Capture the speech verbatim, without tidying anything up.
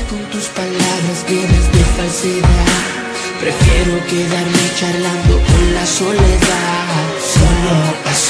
con tus palabras llenas de falsedad. Prefiero quedarme charlando con la soledad. Solo a